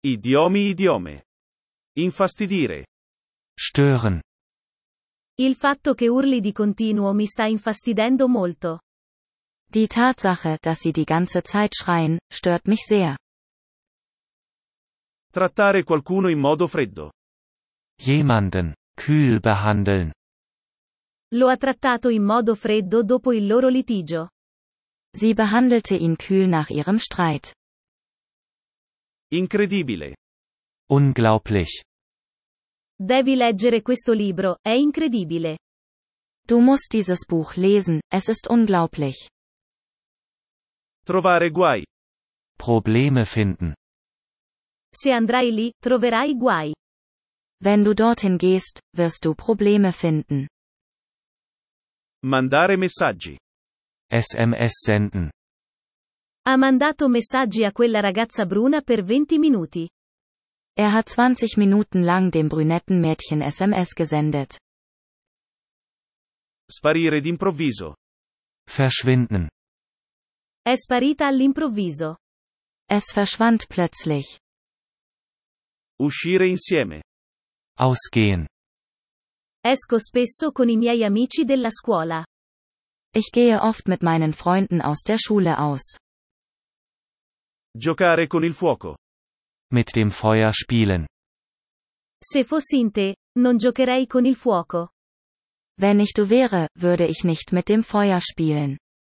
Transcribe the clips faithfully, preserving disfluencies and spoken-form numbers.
Idiomi idiome. Infastidire. Stören. Il fatto che urli di continuo mi sta infastidendo molto. Die Tatsache, dass Sie die ganze Zeit schreien, stört mich sehr. Trattare qualcuno in modo freddo. Jemanden kühl behandeln. Lo ha trattato in modo freddo dopo il loro litigio. Sie behandelte ihn kühl nach ihrem Streit. Incredibile. Unglaublich. Devi leggere questo libro, è incredibile. Du musst dieses Buch lesen, es ist unglaublich. Trovare guai. Probleme finden. Se andrai lì, troverai guai. Wenn du dorthin gehst, wirst du Probleme finden. Mandare messaggi. S M S senden. Ha mandato messaggi a quella ragazza bruna per venti minuti. Er hat zwanzig Minuten lang dem brünetten Mädchen S M S gesendet. Sparire d'improvviso. Verschwinden. È sparita all'improvviso. Es verschwand plötzlich. Uscire insieme. Ausgehen. Esco spesso con i miei amici della scuola. Ich gehe oft mit meinen Freunden aus der Schule aus. Giocare con il fuoco. Mit dem Feuer spielen. Se fossi in te, non giocherei con il fuoco. Wenn ich du wäre, würde ich nicht mit dem Feuer spielen.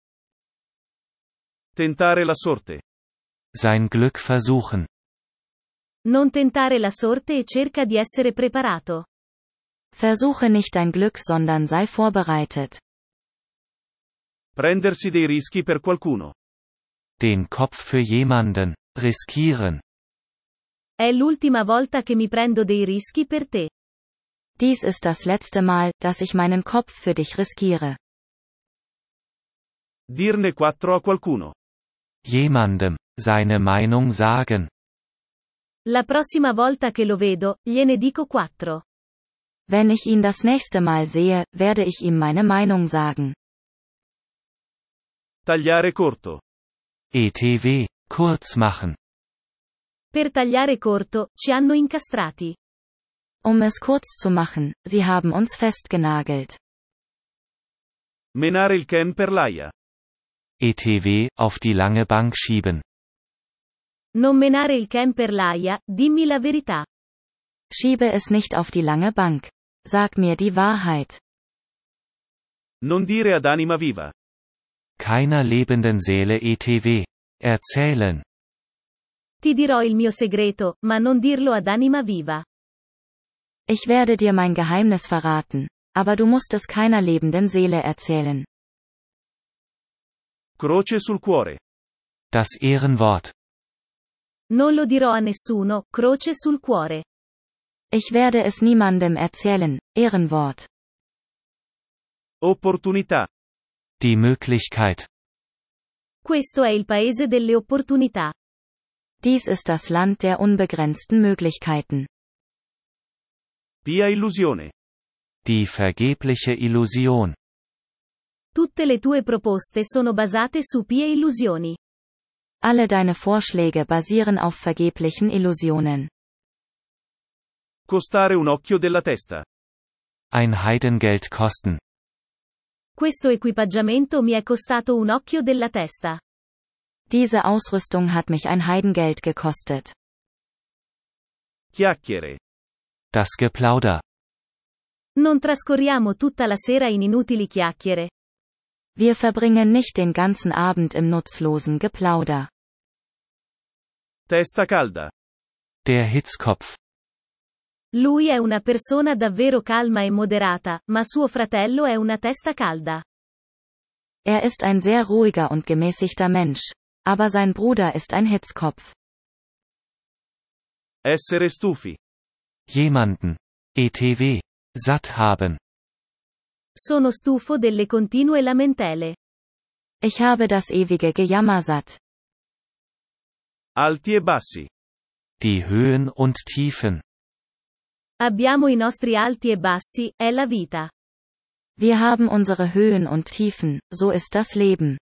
Tentare la sorte. Sein Glück versuchen. Non tentare la sorte e cerca di essere preparato. Versuche nicht dein Glück, sondern sei vorbereitet. Prendersi dei rischi per qualcuno. Den Kopf für jemanden riskieren. È l'ultima volta che mi prendo dei rischi per te. Dies ist das letzte Mal, dass ich meinen Kopf für dich riskiere. Dirne quattro a qualcuno. Jemandem seine Meinung sagen. La prossima volta che lo vedo, gliene dico quattro. Wenn ich ihn das nächste Mal sehe, werde ich ihm meine Meinung sagen. Tagliare corto. E T W, kurz machen. Per tagliare corto, ci hanno incastrati. Um es kurz zu machen, sie haben uns festgenagelt. Menare il can per l'aia. E T W, auf die lange Bank schieben. Non menare il can per l'aia, dimmi la verità. Schiebe es nicht auf die lange Bank. Sag mir die Wahrheit. Non dire ad anima viva. Keiner lebenden Seele E T W. Erzählen. Ti dirò il mio segreto, ma non dirlo ad anima viva. Ich werde dir mein Geheimnis verraten, aber du musst es keiner lebenden Seele erzählen. Croce sul cuore. Das Ehrenwort. Non lo dirò a nessuno, croce sul cuore. Ich werde es niemandem erzählen, Ehrenwort. Opportunità. Die Möglichkeit. Questo è il paese delle opportunità. Dies ist das Land der unbegrenzten Möglichkeiten. Pia illusione. Die vergebliche Illusion. Tutte le tue proposte sono basate su pie illusioni. Alle deine Vorschläge basieren auf vergeblichen Illusionen. Costare un occhio della testa. Ein Heidengeld kosten. Questo equipaggiamento mi è costato un occhio della testa. Diese Ausrüstung hat mich ein Heidengeld gekostet. Chiacchiere. Das Geplauder. Non trascorriamo tutta la sera in inutili chiacchiere. Wir verbringen nicht den ganzen Abend im nutzlosen Geplauder. Testa calda. Der Hitzkopf. Lui è una persona davvero calma e moderata, ma suo fratello è una testa calda. Er ist ein sehr ruhiger und gemäßigter Mensch. Aber sein Bruder ist ein Hitzkopf. Essere stufi. Jemanden. E T W. Satt haben. Sono stufo delle continue lamentele. Ich habe das ewige Gejammer satt. Alti e bassi. Die Höhen und Tiefen. Abbiamo i nostri alti e bassi, è la vita. Wir haben unsere Höhen und Tiefen, so ist das Leben.